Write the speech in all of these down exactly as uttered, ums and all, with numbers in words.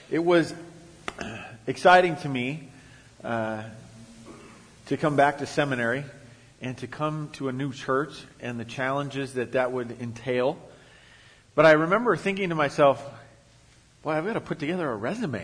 It was exciting to me uh, to come back to seminary and to come to a new church and the challenges that that would entail. But I remember thinking to myself, boy, I've got to put together a resume.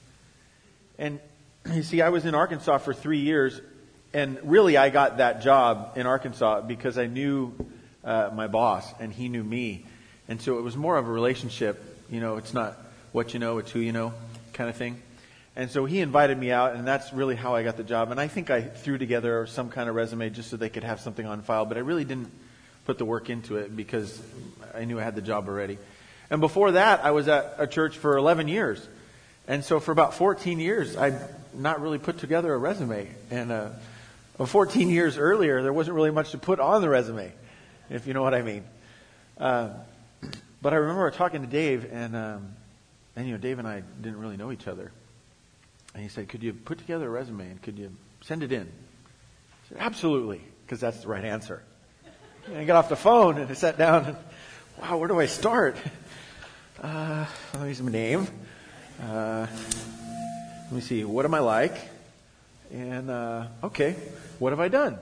And you see, I was in Arkansas for three years, and really I got that job in Arkansas because I knew uh, my boss and he knew me. And so it was more of a relationship. You know, it's not what you know, it's who you know kind of thing. And so he invited me out, and that's really how I got the job. And I think I threw together some kind of resume just so they could have something on file, but I really didn't put the work into it because I knew I had the job already. And before that, I was at a church for eleven years. And so for about fourteen years, I'd not really put together a resume. And uh, fourteen years earlier, there wasn't really much to put on the resume, if you know what I mean. Uh, but I remember talking to Dave, and, um, and you know, Dave and I didn't really know each other. And he said, could you put together a resume and could you send it in? I said, absolutely, because that's the right answer. And I got off the phone and I sat down and, wow, where do I start? Uh, let me see my name. Uh, let me see, what am I like? And, uh, okay, what have I done?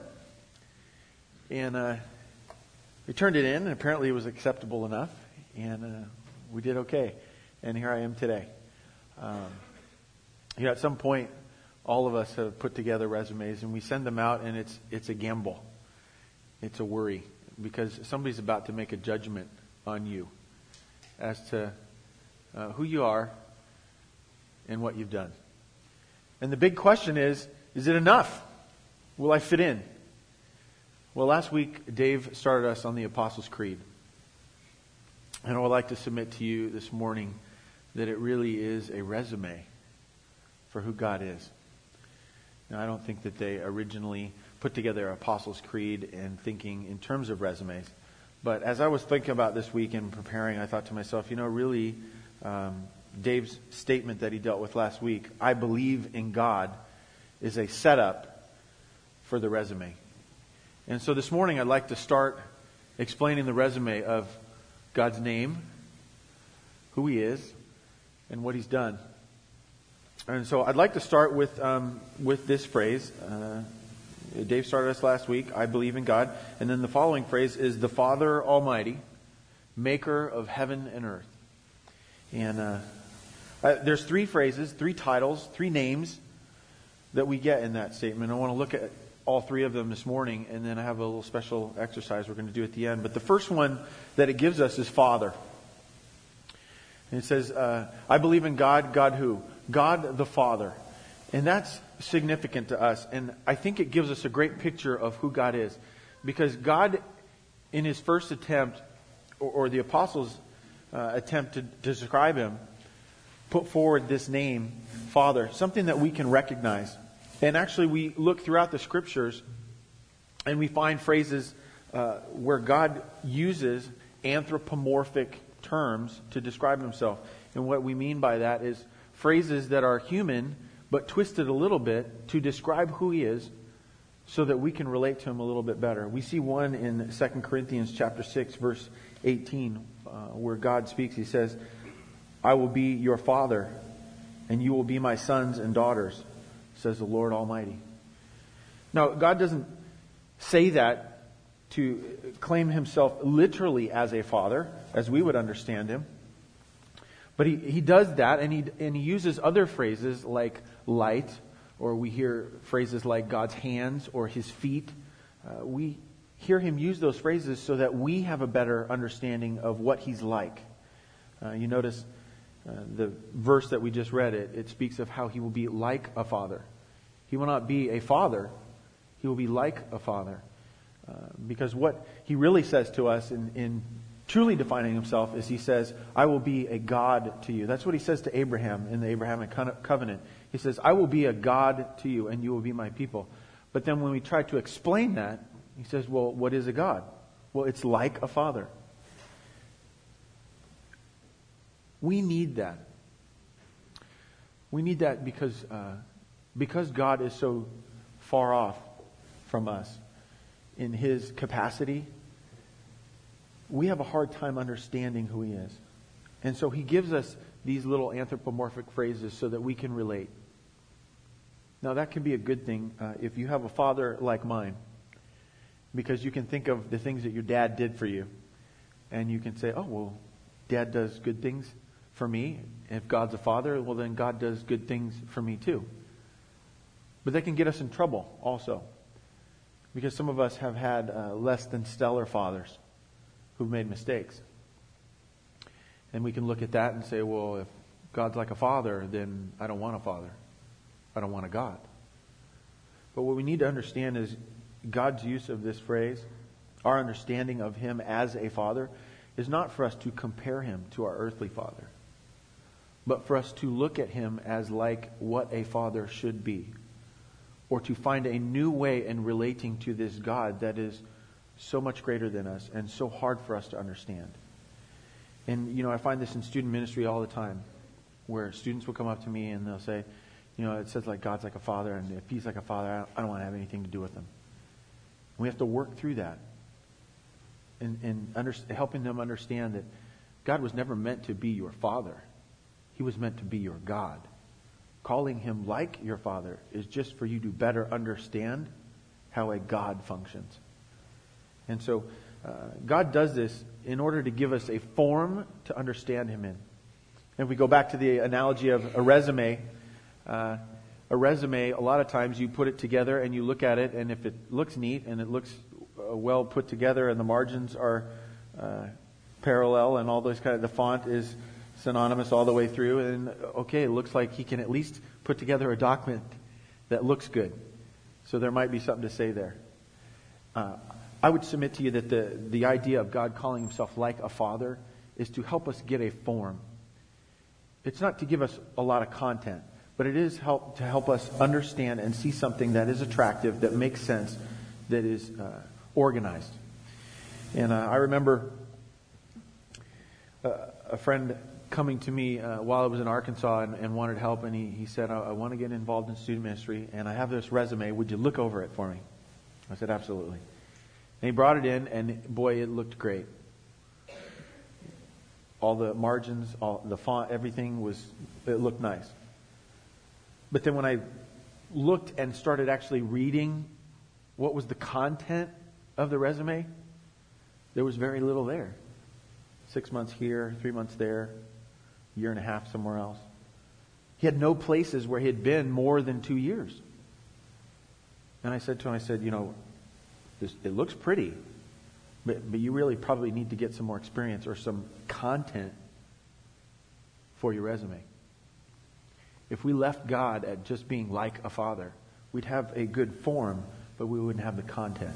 And uh, we turned it in, and apparently it was acceptable enough. And uh, we did okay. And here I am today. Um, You know, at some point, all of us have put together resumes, and we send them out, and it's it's a gamble. It's a worry, because somebody's about to make a judgment on you as to uh, who you are and what you've done. And the big question is, is it enough? Will I fit in? Well, last week, Dave started us on the Apostles' Creed. And I would like to submit to you this morning that it really is a resume for who God is. Now, I don't think that they originally put together Apostles' Creed and thinking in terms of resumes. But as I was thinking about this week and preparing, I thought to myself, you know, really, um, Dave's statement that he dealt with last week, I believe in God, is a setup for the resume. And so this morning I'd like to start explaining the resume of God's name, who He is, and what He's done. And so I'd like to start with um, with this phrase. Uh, Dave started us last week, I believe in God. And then the following phrase is the Father Almighty, maker of heaven and earth. And uh, uh, there's three phrases, three titles, three names that we get in that statement. I want to look at all three of them this morning, and then I have a little special exercise we're going to do at the end. But the first one that it gives us is Father. And it says, uh, I believe in God. God who? God the Father. And that's significant to us. And I think it gives us a great picture of who God is. Because God, in His first attempt, or, or the apostles' uh, attempt to, to describe Him, put forward this name, Father, something that we can recognize. And actually we look throughout the Scriptures and we find phrases uh, where God uses anthropomorphic terms to describe Himself. And what we mean by that is phrases that are human but twisted a little bit to describe who He is so that we can relate to Him a little bit better. We see one in Second Corinthians chapter six, verse eighteen, uh, where God speaks. He says, I will be your father, and you will be my sons and daughters, says the Lord Almighty. Now, God doesn't say that to claim Himself literally as a father, as we would understand Him. But he, he does that, and he and he uses other phrases like light, or we hear phrases like God's hands or His feet. Uh, we hear Him use those phrases so that we have a better understanding of what He's like. Uh, you notice uh, the verse that we just read, it, it speaks of how He will be like a father. He will not be a father. He will be like a father. Uh, because what He really says to us in, in truly defining Himself is He says, I will be a God to you. That's what He says to Abraham in the Abrahamic covenant. He says, I will be a God to you and you will be my people. But then when we try to explain that, He says, well, what is a God? Well, it's like a father. We need that. We need that because uh, because God is so far off from us in His capacity. We have a hard time understanding who He is. And so He gives us these little anthropomorphic phrases so that we can relate. Now that can be a good thing uh, if you have a father like mine, because you can think of the things that your dad did for you, and you can say, oh, well, Dad does good things for me. If God's a father, well, then God does good things for me too. But that can get us in trouble also, because some of us have had uh, less than stellar fathers who've made mistakes. And we can look at that and say, well, if God's like a father, then I don't want a father. I don't want a God. But what we need to understand is God's use of this phrase, our understanding of Him as a father, is not for us to compare Him to our earthly father, but for us to look at Him as like what a father should be, or to find a new way in relating to this God that is so much greater than us and so hard for us to understand. And, you know, I find this in student ministry all the time, where students will come up to me and they'll say, you know, it says like God's like a father, and if He's like a father, I don't, I don't want to have anything to do with Him. And we have to work through that. And, and under, helping them understand that God was never meant to be your father. He was meant to be your God. Calling Him like your father is just for you to better understand how a God functions. And so uh, God does this in order to give us a form to understand Him in. And if we go back to the analogy of a resume, uh, a resume, a lot of times you put it together and you look at it, and if it looks neat and it looks uh, well put together and the margins are uh, parallel and all those kind of, the font is synonymous all the way through, and okay, it looks like he can at least put together a document that looks good. So there might be something to say there. Uh, I would submit to you that the, the idea of God calling Himself like a father is to help us get a form. It's not to give us a lot of content, but it is help to help us understand and see something that is attractive, that makes sense, that is uh, organized. And uh, I remember uh, a friend coming to me uh, while I was in Arkansas and, and wanted help, and he, he said, I, I want to get involved in student ministry, and I have this resume. Would you look over it for me? I said, absolutely. And he brought it in, and boy, it looked great. All the margins, all the font, everything was, it looked nice. But then when I looked and started actually reading what was the content of the resume, there was very little there. Six months here, three months there, a year and a half somewhere else. He had no places where he had been more than two years. And I said to him, I said, you know, this, it looks pretty, but, but you really probably need to get some more experience or some content for your resume. If we left God at just being like a father, we'd have a good form, but we wouldn't have the content.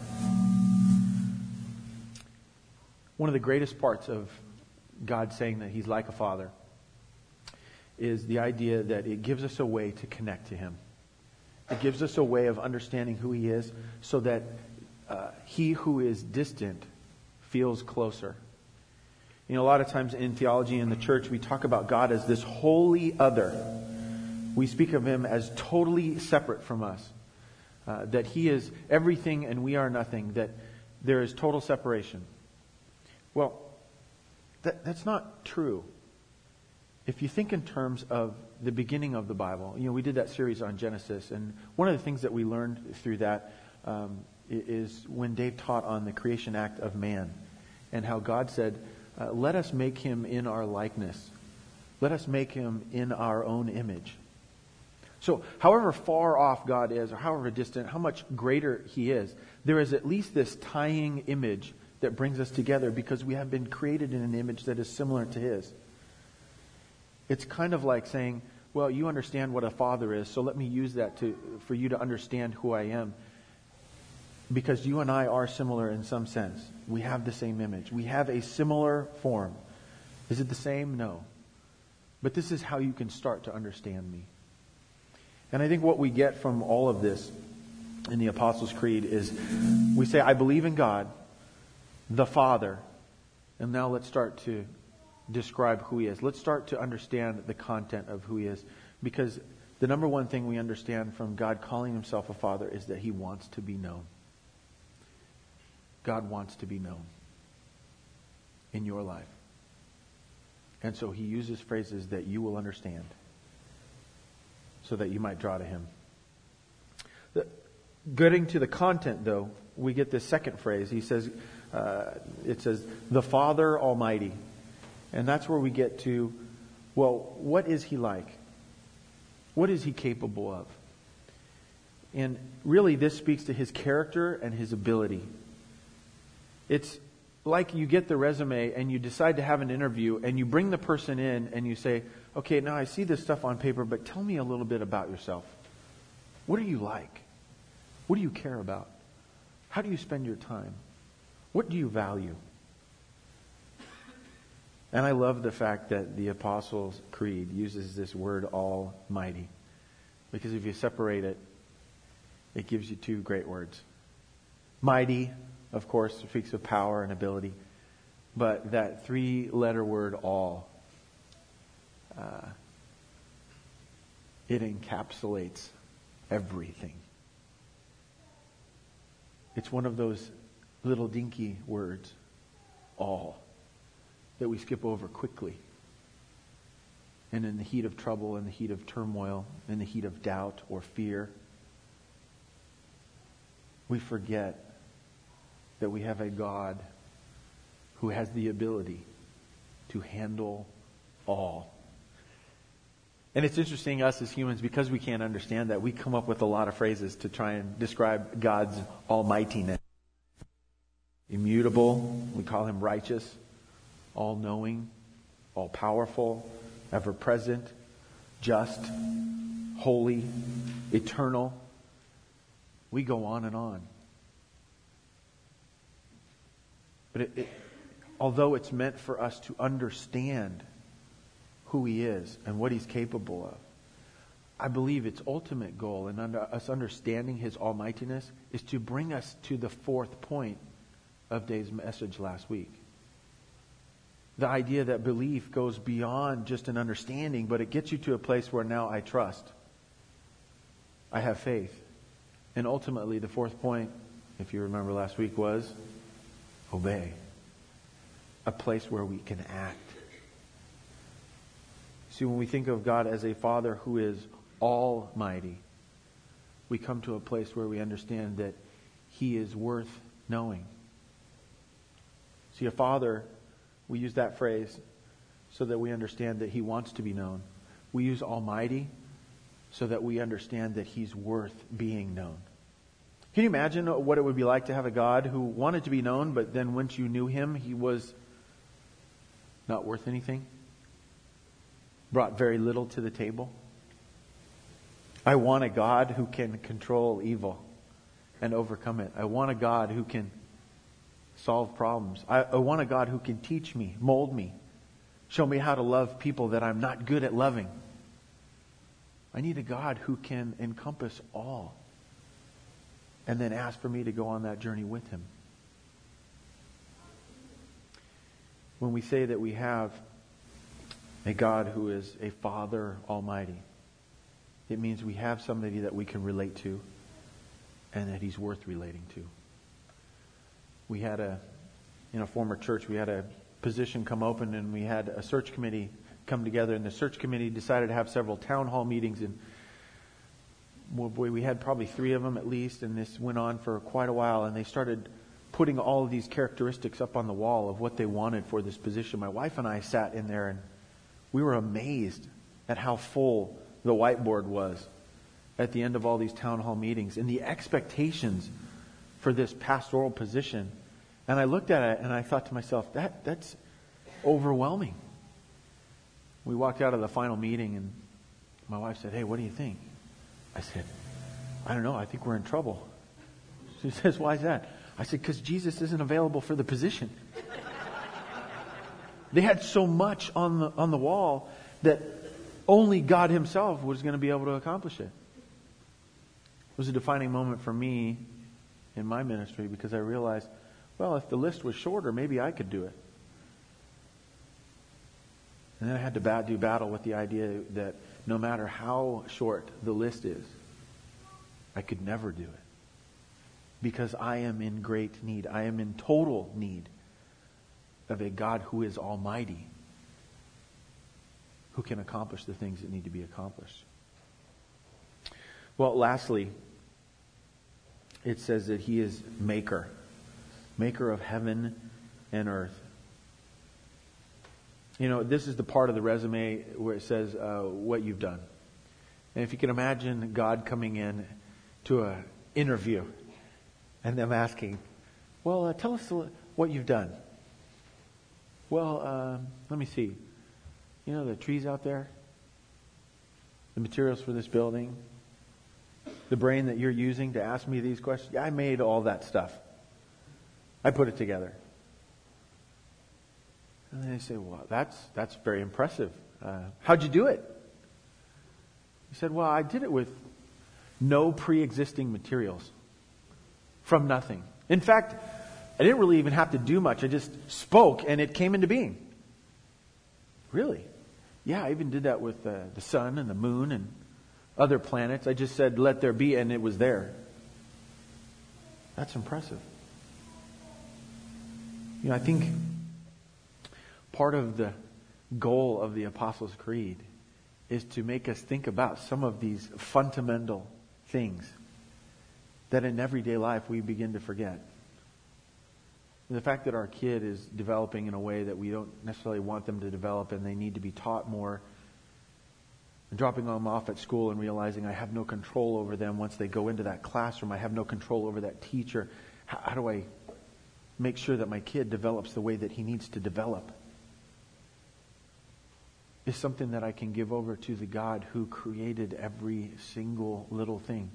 One of the greatest parts of God saying that He's like a father is the idea that it gives us a way to connect to Him. It gives us a way of understanding who He is, so that uh, he who is distant feels closer. You know, a lot of times in theology in the church, we talk about God as this holy other. We speak of Him as totally separate from us. Uh, that He is everything and we are nothing. That there is total separation. Well, that, that's not true. If you think in terms of the beginning of the Bible, you know, we did that series on Genesis, and one of the things that we learned through that um, is when Dave taught on the creation act of man, and how God said, uh, let us make him in our likeness. Let us make him in our own image. So however far off God is, or however distant, how much greater He is, there is at least this tying image that brings us together, because we have been created in an image that is similar to His. It's kind of like saying, well, you understand what a father is, so let me use that to for you to understand who I am. Because you and I are similar in some sense. We have the same image. We have a similar form. Is it the same? No. But this is how you can start to understand me. And I think what we get from all of this in the Apostles' Creed is we say, I believe in God, the Father. And now let's start to describe who He is. Let's start to understand the content of who He is. Because the number one thing we understand from God calling Himself a Father is that He wants to be known. God wants to be known in your life. And so he uses phrases that you will understand so that you might draw to him. The, getting to the content, though, we get this second phrase. He says, uh, it says, the Father Almighty. And that's where we get to, well, what is he like? What is he capable of? And really, this speaks to his character and his ability. It's like you get the resume and you decide to have an interview and you bring the person in and you say, okay, now I see this stuff on paper, but tell me a little bit about yourself. What are you like? What do you care about? How do you spend your time? What do you value? And I love the fact that the Apostles' Creed uses this word Almighty. Because if you separate it, it gives you two great words. Mighty, of course, speaks of power and ability. But that three-letter word, all, uh, it encapsulates everything. It's one of those little dinky words, all, that we skip over quickly. And in the heat of trouble, in the heat of turmoil, in the heat of doubt or fear, we forget that we have a God who has the ability to handle all. And it's interesting, us as humans, because we can't understand that, we come up with a lot of phrases to try and describe God's almightiness. Immutable, we call him righteous, all-knowing, all-powerful, ever-present, just, holy, eternal. We go on and on. But it, it, although it's meant for us to understand who he is and what he's capable of, I believe its ultimate goal in under, us understanding his almightiness is to bring us to the fourth point of Dave's message last week. The idea that belief goes beyond just an understanding, but it gets you to a place where now I trust. I have faith. And ultimately, the fourth point, if you remember last week, was obey. A place where we can act. See, when we think of God as a Father who is almighty, we come to a place where we understand that he is worth knowing. See, a father, we use that phrase so that we understand that he wants to be known. We use almighty so that we understand that he's worth being known. Can you imagine what it would be like to have a God who wanted to be known, but then once you knew him, he was not worth anything? Brought very little to the table? I want a God who can control evil and overcome it. I want a God who can solve problems. I, I want a God who can teach me, mold me, show me how to love people that I'm not good at loving. I need a God who can encompass all and then ask for me to go on that journey with him. When we say that we have a God who is a Father Almighty, it means we have somebody that we can relate to and that he's worth relating to. We had a, in a former church, we had a position come open and we had a search committee come together, and the search committee decided to have several town hall meetings, and well, boy, we had probably three of them at least, and this went on for quite a while, and they started putting all of these characteristics up on the wall of what they wanted for this position. My wife and I sat in there and we were amazed at how full the whiteboard was at the end of all these town hall meetings and the expectations for this pastoral position. And I looked at it and I thought to myself, that that's overwhelming. We walked out of the final meeting and my wife said, "Hey, what do you think?" I said, "I don't know. I think we're in trouble." She says, "Why is that?" I said, "Because Jesus isn't available for the position." They had so much on the on the wall that only God himself was going to be able to accomplish it. It was a defining moment for me in my ministry because I realized, well, if the list was shorter, maybe I could do it. And then I had to bat, do battle with the idea that no matter how short the list is, I could never do it. Because I am in great need. I am in total need of a God who is almighty who can accomplish the things that need to be accomplished. Well, lastly, it says that he is maker. Maker of heaven and earth. You know, this is the part of the resume where it says uh, what you've done. And if you can imagine God coming in to an interview and them asking, well, uh, tell us what you've done. Well, uh, let me see. You know the trees out there? The materials for this building? The brain that you're using to ask me these questions? Yeah, I made all that stuff. I put it together. And they say, well, that's that's very impressive. Uh, how'd you do it? He said, well, I did it with no pre-existing materials. From nothing. In fact, I didn't really even have to do much. I just spoke and it came into being. Really? Yeah, I even did that with uh, the sun and the moon and other planets. I just said, let there be, and it was there. That's impressive. You know, I think part of the goal of the Apostles' Creed is to make us think about some of these fundamental things that in everyday life we begin to forget. The fact that our kid is developing in a way that we don't necessarily want them to develop and they need to be taught more. And dropping them off at school and realizing I have no control over them once they go into that classroom. I have no control over that teacher. How, how do I make sure that my kid develops the way that he needs to develop? Is something that I can give over to the God who created every single little thing.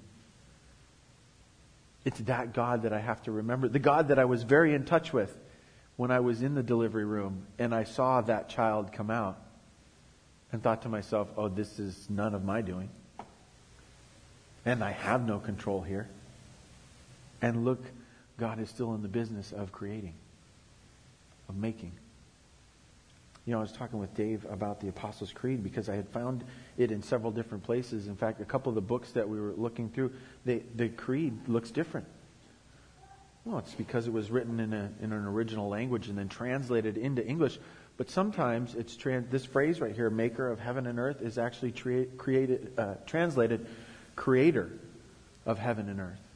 It's that God that I have to remember. The God that I was very in touch with when I was in the delivery room and I saw that child come out and thought to myself, oh, this is none of my doing. And I have no control here. And look, God is still in the business of creating, of making. You know, I was talking with Dave about the Apostles' Creed because I had found it in several different places. In fact, a couple of the books that we were looking through, they, the creed looks different. Well, it's because it was written in, a, in an original language and then translated into English. But sometimes it's trans, this phrase right here, maker of heaven and earth, is actually tra- created, uh, translated creator of heaven and earth.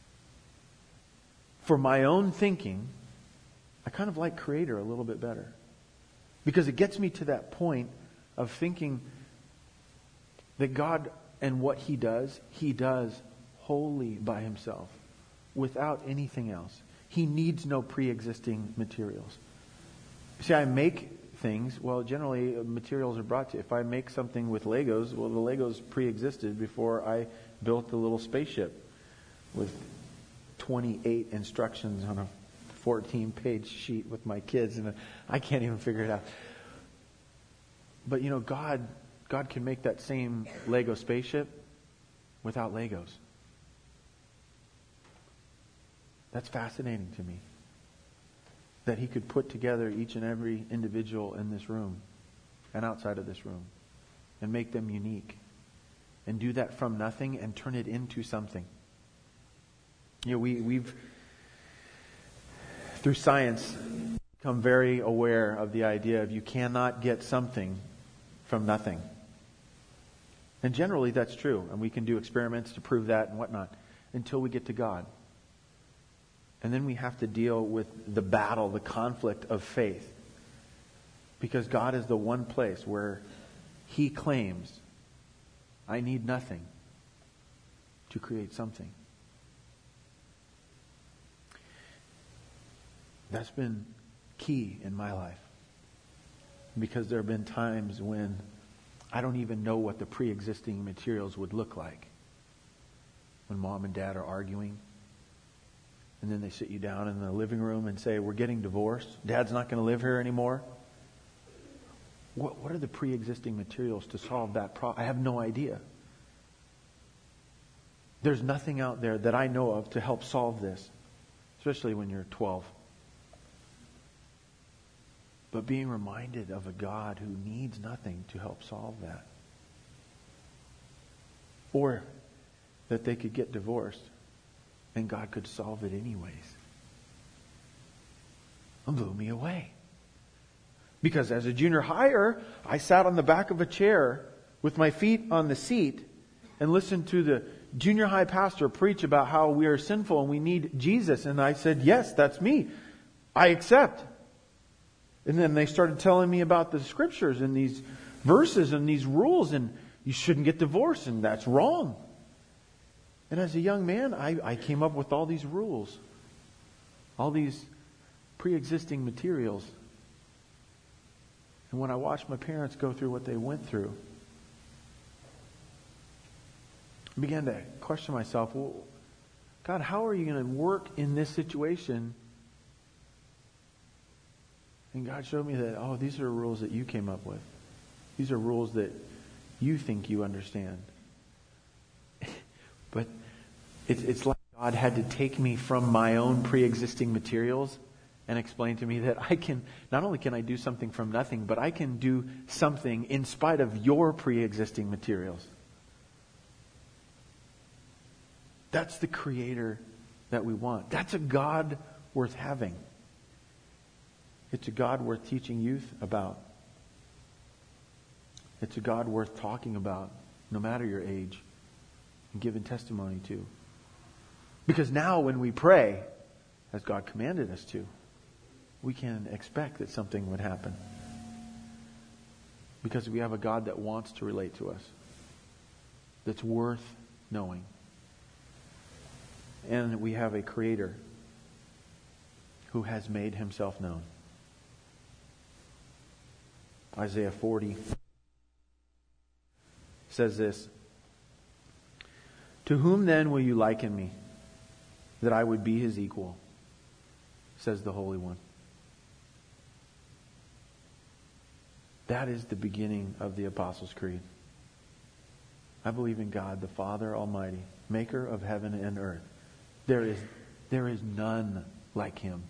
For my own thinking, I kind of like creator a little bit better. Because it gets me to that point of thinking that God and what He does, He does wholly by Himself, without anything else. He needs no pre-existing materials. See, I make things, well, generally uh, materials are brought to you. If I make something with Legos, well, the Legos pre-existed before I built the little spaceship with twenty-eight instructions on a fourteen-page sheet with my kids, and I can't even figure it out. But you know, God, God can make that same Lego spaceship without Legos. That's fascinating to me. That He could put together each and every individual in this room and outside of this room and make them unique and do that from nothing and turn it into something. You know, we, we've through science, become very aware of the idea of you cannot get something from nothing. And generally that's true. And we can do experiments to prove that and whatnot until we get to God. And then we have to deal with the battle, the conflict of faith. Because God is the one place where He claims, I need nothing to create something. That's been key in my life. Because there have been times when I don't even know what the pre-existing materials would look like. When mom and dad are arguing. And then they sit you down in the living room and say, we're getting divorced. Dad's not going to live here anymore. What, what are the pre-existing materials to solve that problem? I have no idea. There's nothing out there that I know of to help solve this. Especially when you're twelve. But being reminded of a God who needs nothing to help solve that. Or that they could get divorced and God could solve it anyways. It blew me away. Because as a junior higher, I sat on the back of a chair with my feet on the seat and listened to the junior high pastor preach about how we are sinful and we need Jesus. And I said, yes, that's me. I accept. And then they started telling me about the scriptures and these verses and these rules, and you shouldn't get divorced, and that's wrong. And as a young man, I, I came up with all these rules, all these pre-existing materials. And when I watched my parents go through what they went through, I began to question myself, well, God, how are you going to work in this situation? And God showed me that, oh, these are rules that you came up with. These are rules that you think you understand. But it's, it's like God had to take me from my own pre-existing materials and explain to me that I can, not only can I do something from nothing, but I can do something in spite of your pre-existing materials. That's the Creator that we want. That's a God worth having. It's a God worth teaching youth about. It's a God worth talking about, no matter your age, and giving testimony to. Because now when we pray, as God commanded us to, we can expect that something would happen. Because we have a God that wants to relate to us, that's worth knowing. And we have a Creator who has made Himself known. Isaiah forty says this, "To whom then will you liken me, that I would be His equal? Says the Holy One." That is the beginning of the Apostles' Creed. I believe in God, the Father Almighty, maker of heaven and earth. There is, there is none like Him.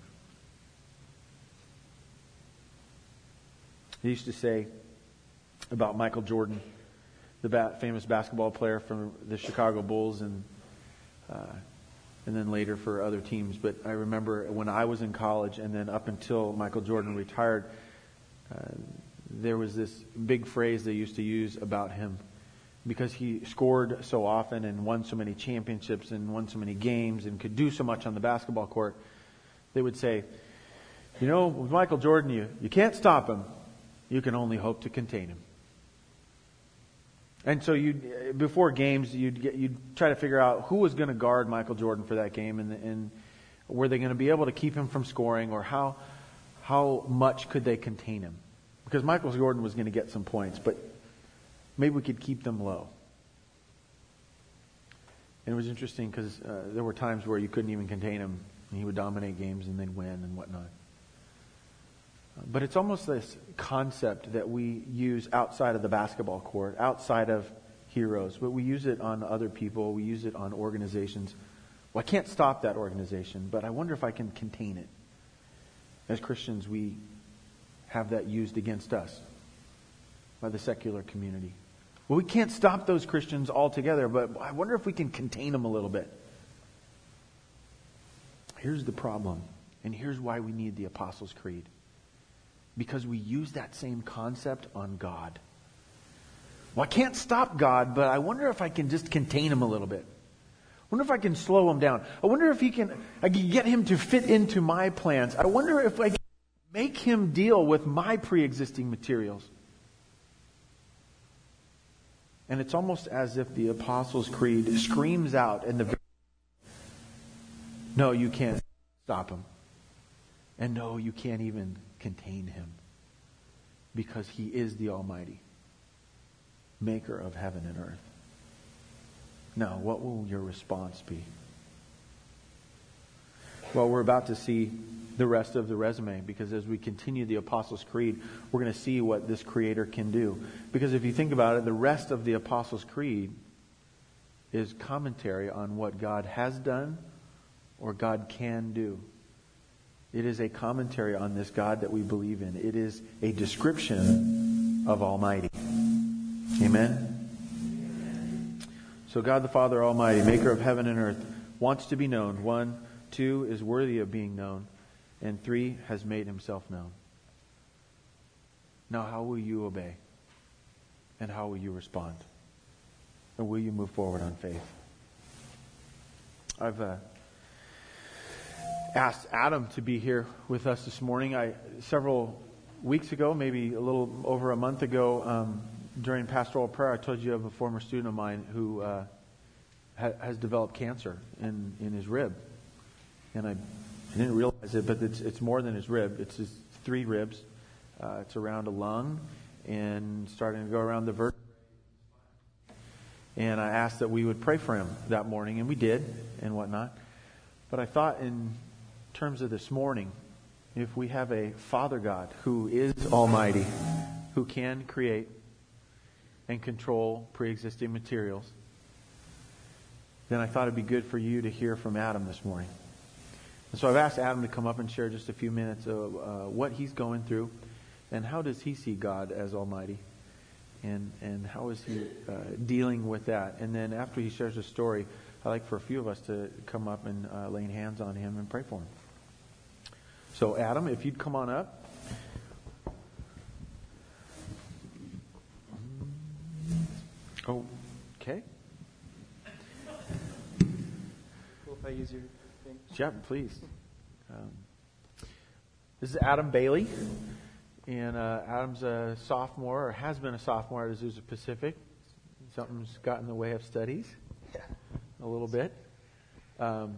He used to say about Michael Jordan, the ba- famous basketball player from the Chicago Bulls, and uh, and then later for other teams. But I remember when I was in college, and then up until Michael Jordan retired, uh, there was this big phrase they used to use about him, because he scored so often and won so many championships and won so many games and could do so much on the basketball court. They would say, you know, with Michael Jordan, you, you can't stop him. You can only hope to contain him. And so you, before games, you'd get, you'd try to figure out who was going to guard Michael Jordan for that game, and, and were they going to be able to keep him from scoring, or how how much could they contain him? Because Michael Jordan was going to get some points, but maybe we could keep them low. And it was interesting because uh, there were times where you couldn't even contain him, and he would dominate games and then win and whatnot. But it's almost this concept that we use outside of the basketball court, outside of heroes. But we use it on other people. We use it on organizations. Well, I can't stop that organization, but I wonder if I can contain it. As Christians, we have that used against us by the secular community. Well, we can't stop those Christians altogether, but I wonder if we can contain them a little bit. Here's the problem, and here's why we need the Apostles' Creed. Because we use that same concept on God. Well, I can't stop God, but I wonder if I can just contain Him a little bit. I wonder if I can slow Him down. I wonder if he can, I can get Him to fit into my plans. I wonder if I can make Him deal with my pre-existing materials. And it's almost as if the Apostles' Creed screams out in the no, you can't stop Him. And no, you can't even contain Him, because He is the Almighty, maker of heaven and earth. Now, what will your response be? Well, we're about to see the rest of the resume, because as we continue the Apostles' Creed, we're going to see what this Creator can do. Because if you think about it, the rest of the Apostles' Creed is commentary on what God has done or God can do. It is a commentary on this God that we believe in. It is a description of Almighty. Amen? So God the Father Almighty, maker of heaven and earth, wants to be known. One, two, is worthy of being known. And three, has made Himself known. Now, how will you obey? And how will you respond? And will you move forward on faith? I've uh, asked Adam to be here with us this morning. I several weeks ago, maybe a little over a month ago, um, during pastoral prayer, I told you of a former student of mine who uh, ha- has developed cancer in, in his rib. And I, I didn't realize it, but it's, it's more than his rib. It's his three ribs. Uh, it's around a lung and starting to go around the vertebrae. And I asked that we would pray for him that morning, and we did, and whatnot. But I thought in terms of this morning, if we have a Father God who is almighty, who can create and control pre-existing materials, then I thought it'd be good for you to hear from Adam this morning. And so I've asked Adam to come up and share just a few minutes of uh, what he's going through, and how does he see God as almighty, and and how is he uh, dealing with that. And then after he shares his story, I'd like for a few of us to come up and uh, lay hands on him and pray for him. So Adam, if you'd come on up. Oh, okay. Cool if I use your thing? Yeah, please. Um, this is Adam Bailey. And uh, Adam's a sophomore, or has been a sophomore at Azusa Pacific. Something's got in the way of studies, Yeah. a little bit. Um,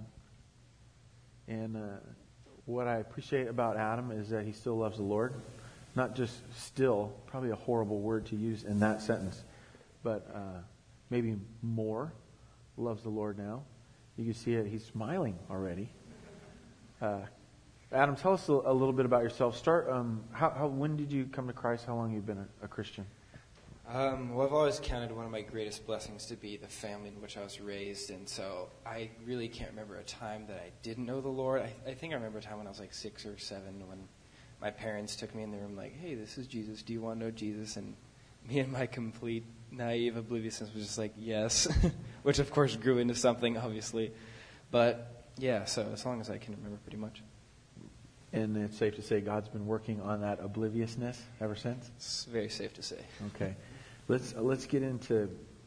and uh, what I appreciate about Adam is that he still loves the Lord. Not just still, probably a horrible word to use in that sentence, but uh, maybe more loves the Lord now. You can see it, he's smiling already. Uh, Adam, tell us a, a little bit about yourself. Start. Um, how, how? When did you come to Christ? How long have you been a, a Christian? Um, well, I've always counted one of my greatest blessings to be the family in which I was raised, and so I really can't remember a time that I didn't know the Lord. I, I think I remember a time when I was like six or seven when my parents took me in the room like, hey, this is Jesus. Do you want to know Jesus? And me and my complete naive obliviousness was just like, yes, which of course grew into something, obviously. But yeah, so as long as I can remember pretty much. And it's safe to say God's been working on that obliviousness ever since? It's very safe to say. Okay. Let's uh, let's get into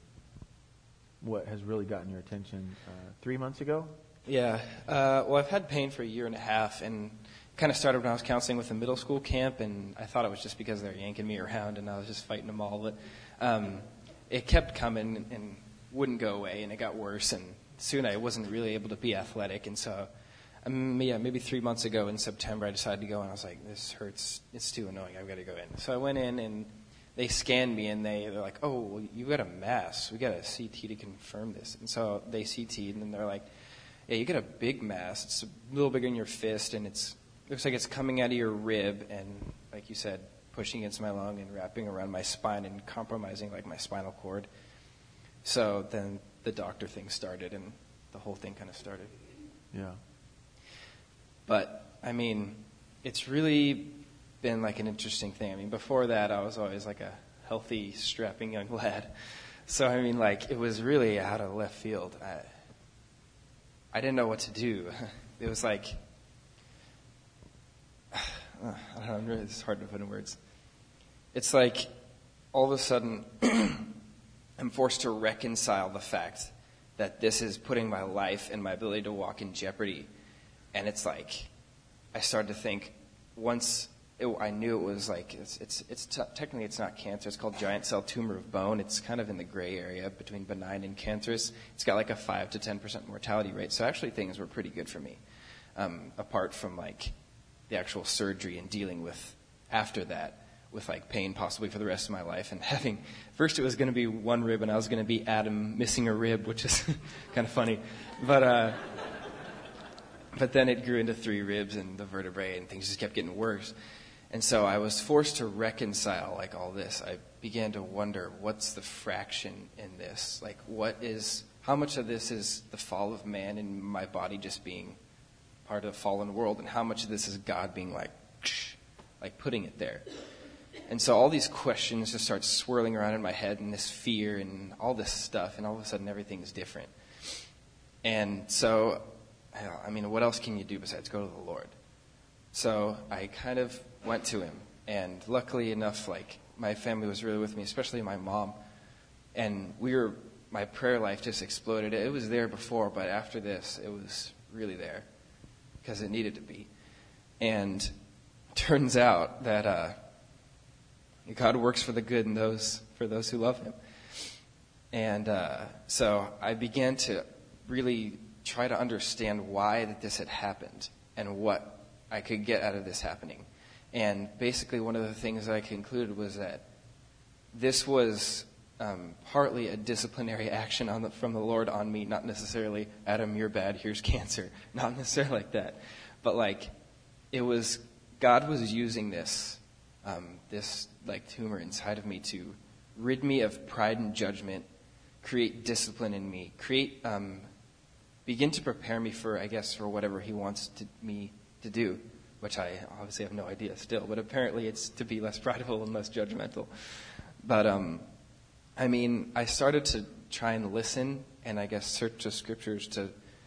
what has really gotten your attention. Uh, three months ago? Yeah. Uh, well, I've had pain for a year and a half, and kind of started when I was counseling with a middle school camp, and I thought it was just because they're yanking me around, and I was just fighting them all. But um, it kept coming and wouldn't go away, and it got worse, and soon I wasn't really able to be athletic, and so... Um, yeah, maybe three months ago in September, I decided to go, and I was like, this hurts. It's too annoying. I've got to go in. So I went in, and they scanned me, and they, they're like, oh, well, you've got a mass. We got a C T to confirm this. And so they C T'd, and then they're like, yeah, you got a big mass. It's a little bigger than your fist, and it's looks like it's coming out of your rib, and like you said, pushing against my lung and wrapping around my spine and compromising like my spinal cord. So then the doctor thing started, and the whole thing kind of started. Yeah. But, I mean, it's really been like an interesting thing. I mean, before that, I was always like a healthy, strapping young lad. So, I mean, like, it was really out of left field. I, I didn't know what to do. It was like, I don't know, it's hard to put in words. It's like, all of a sudden, I'm forced to reconcile the fact that this is putting my life and my ability to walk in jeopardy. And it's like, I started to think, once it, I knew it was like, it's, it's, it's t- technically it's not cancer. It's called giant cell tumor of bone. It's kind of in the gray area between benign and cancerous. It's got like a five to ten percent mortality rate. So actually things were pretty good for me, um, apart from like the actual surgery and dealing with after that with like pain possibly for the rest of my life. And having, first it was going to be one rib and I was going to be Adam missing a rib, which is kind of funny. But, uh, But then it grew into three ribs and the vertebrae, and things just kept getting worse. And so I was forced to reconcile like all this. I began to wonder, what's the fraction in this? Like, what is, how much of this is the fall of man and my body just being part of the fallen world, and how much of this is God being like, like putting it there? And so all these questions just start swirling around in my head, and this fear and all this stuff, and all of a sudden everything's different. And so, I mean, what else can you do besides go to the Lord? So I kind of went to him, and luckily enough, like, my family was really with me, especially my mom. And we were, my prayer life just exploded. It was there before, but after this, it was really there because it needed to be. And turns out that uh, God works for the good in those for those who love him. And uh, so I began to really try to understand why that this had happened and what I could get out of this happening. And basically one of the things that I concluded was that this was um, partly a disciplinary action on the, from the Lord on me, not necessarily, Adam, you're bad, here's cancer. Not necessarily like that. But like, it was, God was using this, um, this like tumor inside of me to rid me of pride and judgment, create discipline in me, create, um, begin to prepare me for, I guess, for whatever he wants to, me to do, which I obviously have no idea still, but apparently it's to be less prideful and less judgmental. But, um, I mean, I started to try and listen and I guess search the scriptures to,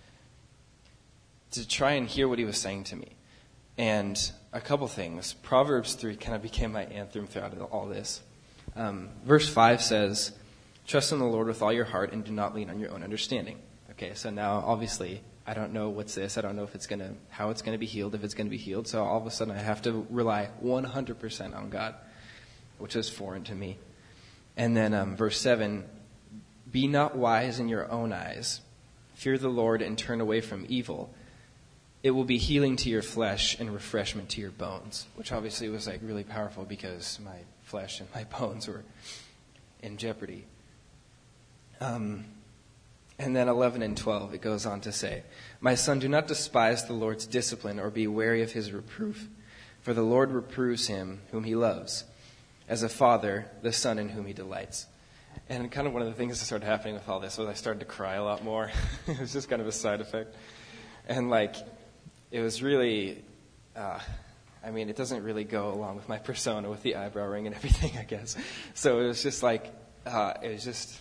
to try and hear what he was saying to me. And a couple things. Proverbs three kind of became my anthem throughout all this. Um, verse five says, trust in the Lord with all your heart and do not lean on your own understanding. Okay, so now obviously I don't know what's this. I don't know if it's gonna, how it's going to be healed, if it's going to be healed. So all of a sudden I have to rely one hundred percent on God, which is foreign to me. And then um, verse seven, be not wise in your own eyes. Fear the Lord and turn away from evil. It will be healing to your flesh and refreshment to your bones, which obviously was like really powerful because my flesh and my bones were in jeopardy. Um, and then eleven and twelve, it goes on to say, my son, do not despise the Lord's discipline or be wary of his reproof, for the Lord reproves him whom he loves, as a father, the son in whom he delights. And kind of one of the things that started happening with all this was I started to cry a lot more. It was just kind of a side effect. And like, it was really, uh, I mean, it doesn't really go along with my persona with the eyebrow ring and everything, I guess. So it was just like, uh, it was just,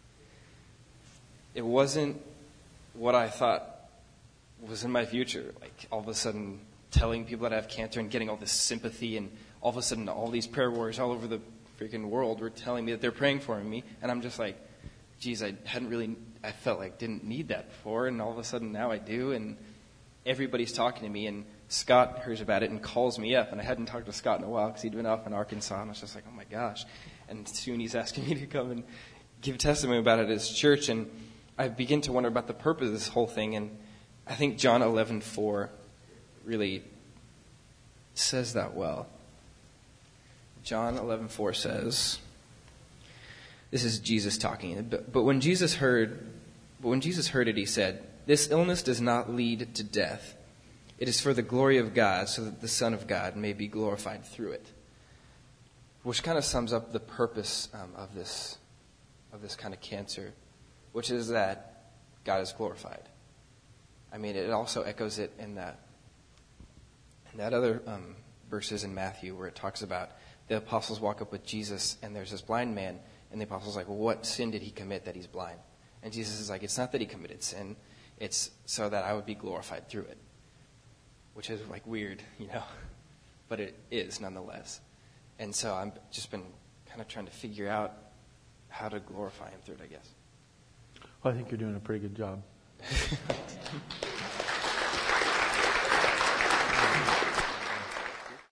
it wasn't what I thought was in my future. Like all of a sudden telling people that I have cancer and getting all this sympathy, and all of a sudden all these prayer warriors all over the freaking world were telling me that they're praying for me. And I'm just like, geez, I hadn't really, I felt like didn't need that before. And all of a sudden now I do. And everybody's talking to me, and Scott hears about it and calls me up. And I hadn't talked to Scott in a while because he'd been off in Arkansas. And I was just like, oh my gosh. And soon he's asking me to come and give testimony about it at his church. And I begin to wonder about the purpose of this whole thing. And I think John eleven four really says that well. John eleven four says, this is Jesus talking. But, but when Jesus heard, but when Jesus heard it, he said, this illness does not lead to death. It is for the glory of God, so that the Son of God may be glorified through it. Which kind of sums up the purpose um, of this, of this kind of cancer, which is that God is glorified. I mean, it also echoes it in that, in that other um, verses in Matthew where it talks about the apostles walk up with Jesus, and there's this blind man, and the apostles are like, well, what sin did he commit that he's blind? And Jesus is like, it's not that he committed sin. It's so that I would be glorified through it, which is like weird, you know, but it is nonetheless. And so I've just been kind of trying to figure out how to glorify him through it, I guess. Well, I think you're doing a pretty good job.